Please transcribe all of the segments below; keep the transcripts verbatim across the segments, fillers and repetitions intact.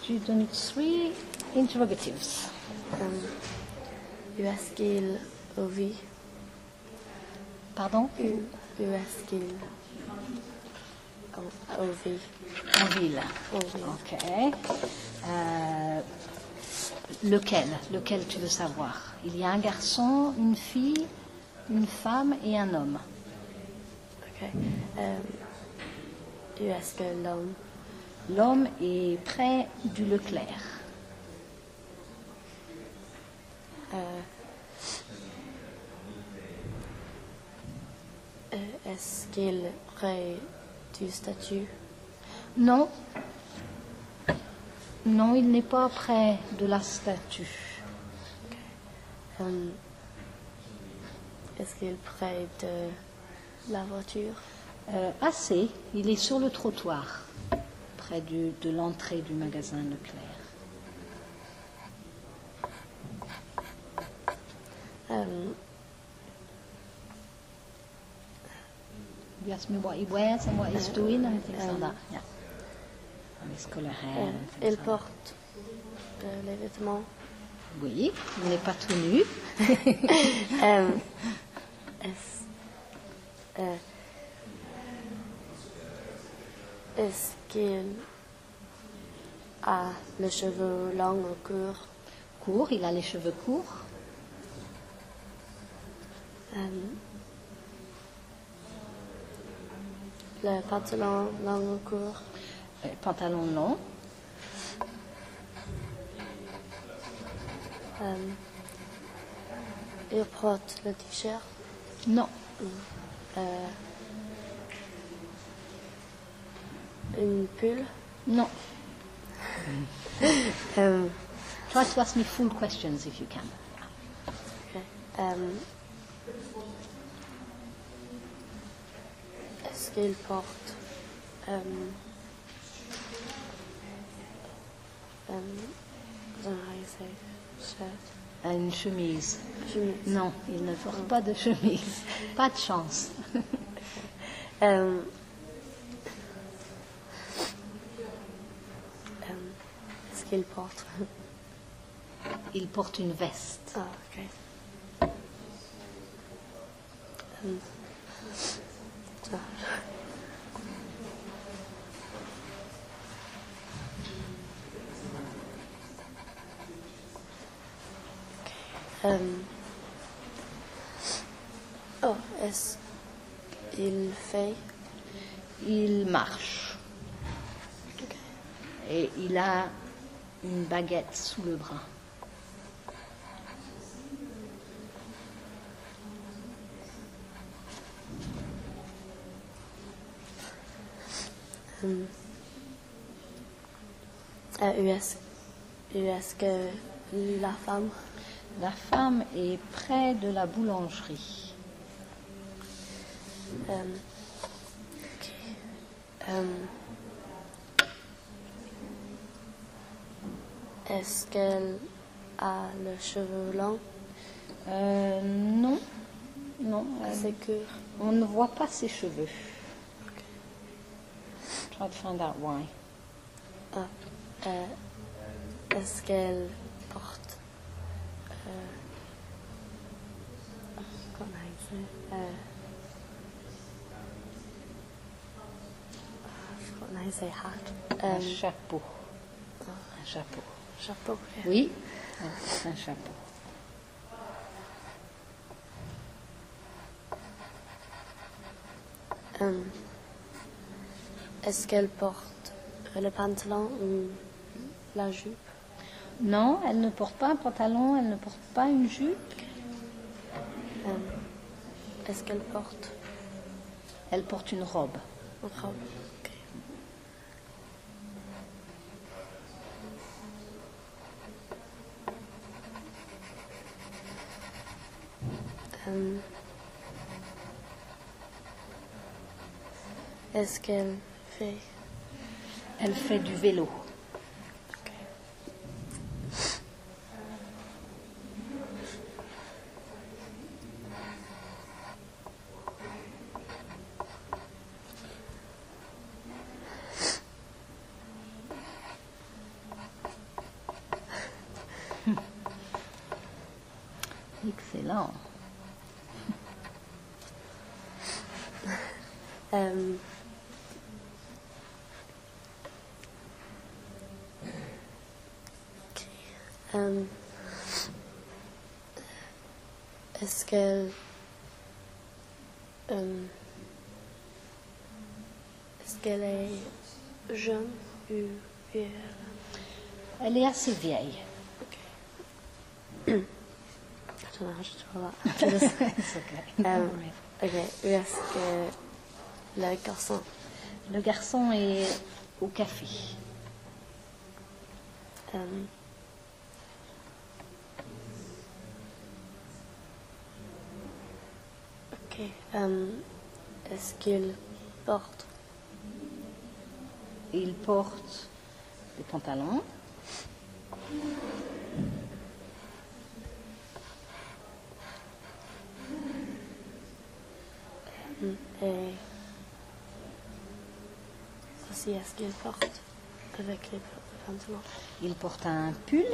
Student three, interrogatives. Um, où est-ce qu'il vit? Pardon? Où, où est-ce qu'il vit? En ville. En ville. Ok. Euh, lequel? Lequel tu veux savoir? Il y a un garçon, une fille, une femme et un homme. Ok. Um, où est-ce que l'homme? L'homme est près du Leclerc. Euh, euh, est-ce qu'il est près du statue? Non. Non, il n'est pas près de la statue. Um, est-ce qu'il est près de la voiture? Euh, assez. Il est sur le trottoir, près du, de l'entrée du magasin Leclerc. Um, You asked me what he wears and what he's doing and things like um, that. Yeah. And his colour hair euh, and things il like that. porte euh, les vêtements. Oui, il n'est pas tout nu. Um, est-ce, euh, est-ce qu'il a les cheveux longs ou courts? Court, il a les cheveux courts. Um, le pantalon long ou court? Euh, pantalon long. Um, il porte le t-shirt. Non. Euh, une pull. Non. Um, Try to ask me full questions if you can. okay. Um, est-ce qu'il porte um, um, I don't know how you say shirt? Une chemise. Chemise. Non, il ne porte pas de chemise. Pas de chance. Um, um, est-ce qu'il porte? Il porte une veste. Ah, ok. Um, so- Um, oh, est-ce qu'il fait? Il marche. Et il a une baguette sous le bras. Um, euh, où est-ce, où est-ce que la femme? La femme est près de la boulangerie. Um, ok. Um, est-ce qu'elle a le cheveu long? Euh, non. Non. euh, C'est court. on ne voit pas ses cheveux. Try to find out why. Ah, euh, est-ce qu'elle porte euh, comment il dit? Euh, comment il dit hat? Un Um, chapeau. Un chapeau. chapeau. yeah. Oui, un chapeau. Um, est-ce qu'elle porte le pantalon ou la jupe? Non, elle ne porte pas un pantalon, elle ne porte pas une jupe. Um, est-ce qu'elle porte Elle porte une robe. une robe? Ok. Um, est-ce qu'elle fait? Elle fait du vélo. Ok. Excellent. Euh, ok. Euh, est-ce qu'elle euh, est-ce qu'elle est jeune ou vieille? Elle est assez vieille. I don't know how to draw that. Just, It's okay. um, ok. Où est-ce que le garçon? Le garçon est au café. Um, ok. Um, est-ce qu'il porte? Il porte des pantalons. Et aussi, est-ce qu'il porte avec les pantalons? Il porte un pull.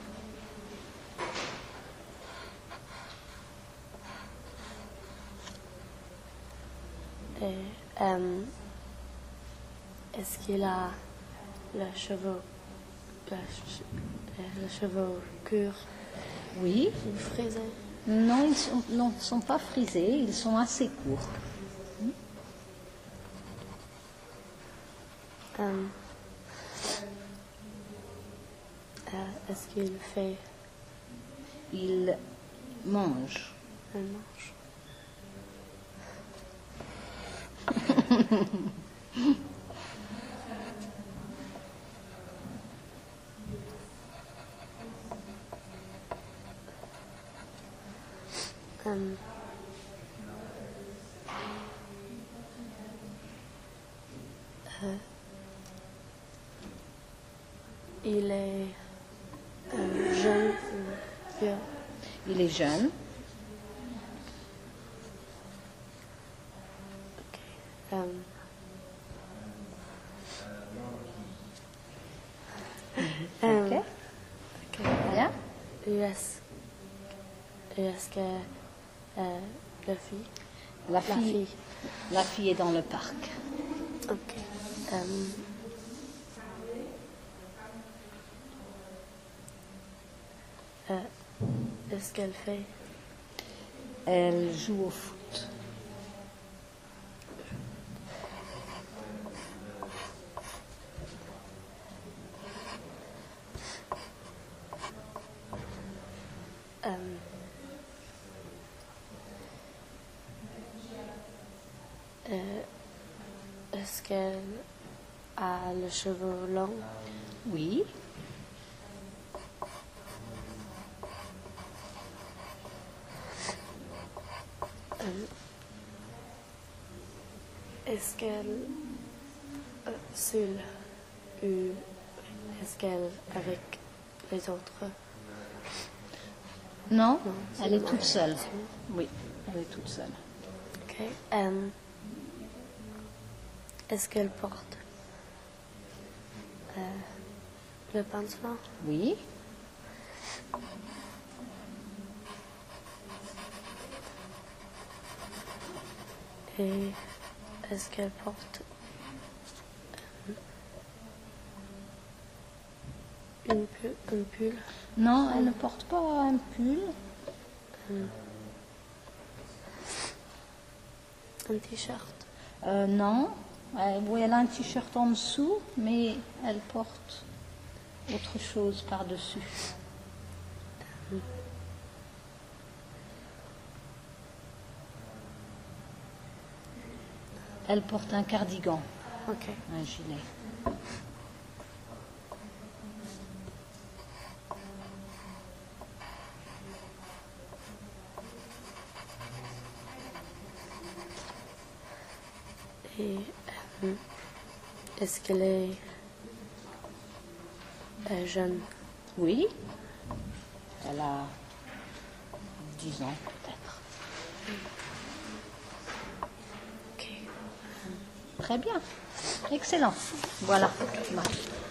Et euh, est-ce qu'il a le cheveu, le, che- le cheveu court Oui. ou frisé? Non, ils ne sont, non, sont pas frisés, ils sont assez courts. Euh, euh, est-ce qu'il fait Il mange. un manche? Euh, euh, il est euh, jeune ou vieux? Il est jeune. Ok. Euh, euh, Ok. ok. Bien. Où est-ce, où est-ce que euh, la fille? La La fille, fille. la fille est dans le parc. Ok. Euh, euh, est-ce qu'elle fait? Elle joue au foot. Euh, euh, est-ce qu'elle a le cheveu long? Oui. Euh, est-ce qu'elle euh, seule ou est-ce qu'elle avec les autres? Non, Non, elle c'est est moi. toute seule. Oui, elle est toute seule. Ok. Euh, est-ce qu'elle porte euh, le pantalon? Oui. Et est-ce qu'elle porte euh, une pu- un pull? Non, elle ne porte pas un pull. Un t-shirt? Euh, non. Euh, oui, elle a un t-shirt en dessous, mais elle porte autre chose par-dessus. Elle porte un cardigan, Ok. un gilet. Et euh, est-ce qu'elle est euh, jeune? Oui. Elle a dix ans peut-être. Ok. Très bien. Excellent. Voilà. Marc.